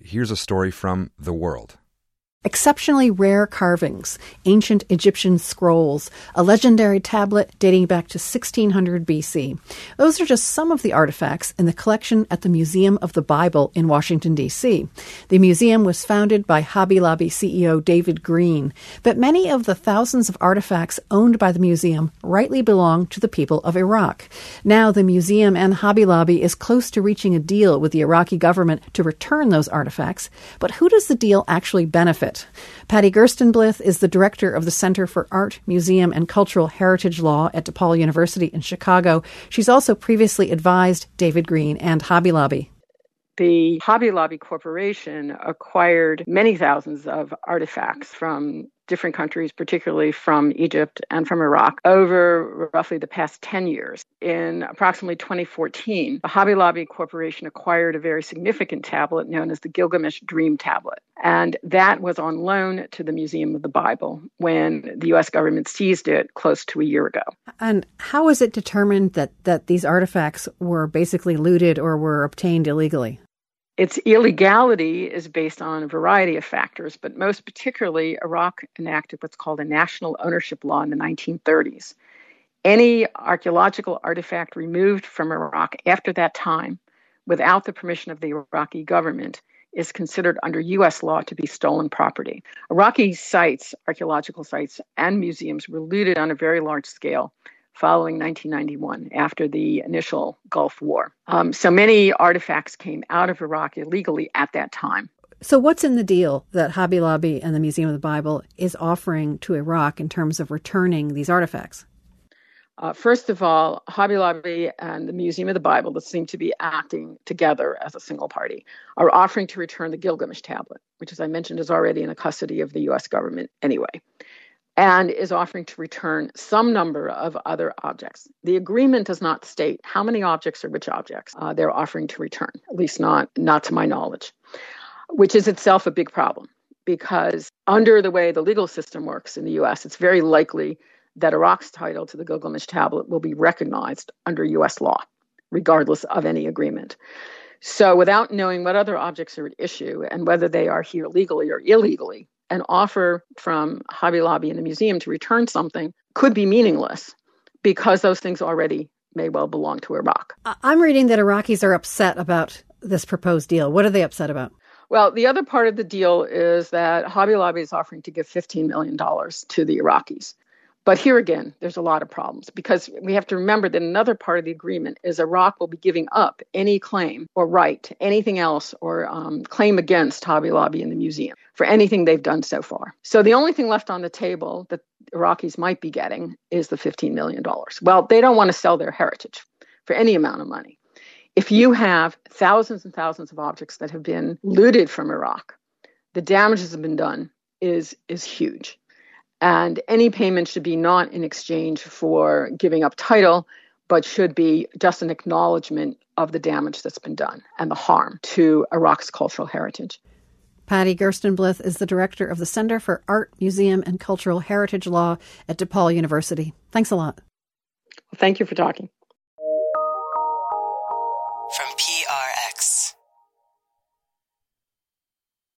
here's a story from The World. Exceptionally rare carvings, ancient Egyptian scrolls, a legendary tablet dating back to 1600 BC. Those are just some of the artifacts in the collection at the Museum of the Bible in Washington, D.C. The museum was founded by Hobby Lobby CEO David Green, but many of the thousands of artifacts owned by the museum rightly belong to the people of Iraq. Now the museum and Hobby Lobby is close to reaching a deal with the Iraqi government to return those artifacts, but who does the deal actually benefit? Patty Gerstenblith is the director of the Center for Art, Museum, and Cultural Heritage Law at DePaul University in Chicago. She's also previously advised David Green and Hobby Lobby. The Hobby Lobby Corporation acquired many thousands of artifacts from different countries, particularly from Egypt and from Iraq, over roughly the past 10 years. In approximately 2014, the Hobby Lobby Corporation acquired a very significant tablet known as the Gilgamesh Dream Tablet. And that was on loan to the Museum of the Bible when the U.S. government seized it close to a year ago. And how is it determined that these artifacts were basically looted or were obtained illegally? Its illegality is based on a variety of factors, but most particularly, Iraq enacted what's called a national ownership law in the 1930s. Any archaeological artifact removed from Iraq after that time, without the permission of the Iraqi government, is considered under U.S. law to be stolen property. Iraqi sites, archaeological sites, and museums were looted on a very large scale following 1991, after the initial Gulf War. So many artifacts came out of Iraq illegally at that time. So what's in the deal that Hobby Lobby and the Museum of the Bible is offering to Iraq in terms of returning these artifacts? First of all, Hobby Lobby and the Museum of the Bible, that seem to be acting together as a single party, are offering to return the Gilgamesh tablet, which, as I mentioned, is already in the custody of the U.S. government anyway, and is offering to return some number of other objects. The agreement does not state how many objects or which objects they're offering to return, at least not to my knowledge, which is itself a big problem, because under the way the legal system works in the U.S., it's very likely that Iraq's title to the Gilgamesh tablet will be recognized under U.S. law, regardless of any agreement. So without knowing what other objects are at issue and whether they are here legally or illegally, an offer from Hobby Lobby and the museum to return something could be meaningless because those things already may well belong to Iraq. I'm reading that Iraqis are upset about this proposed deal. What are they upset about? Well, the other part of the deal is that Hobby Lobby is offering to give $15 million to the Iraqis. But here again, there's a lot of problems because we have to remember that another part of the agreement is Iraq will be giving up any claim or right to anything else or claim against Hobby Lobby and the museum for anything they've done so far. So the only thing left on the table that Iraqis might be getting is the $15 million. Well, they don't want to sell their heritage for any amount of money. If you have thousands and thousands of objects that have been looted from Iraq, the damage that has been done is huge. And any payment should be not in exchange for giving up title, but should be just an acknowledgement of the damage that's been done and the harm to Iraq's cultural heritage. Patty Gerstenblith is the director of the Center for Art, Museum, and Cultural Heritage Law at DePaul University. Thanks a lot. Well, thank you for talking.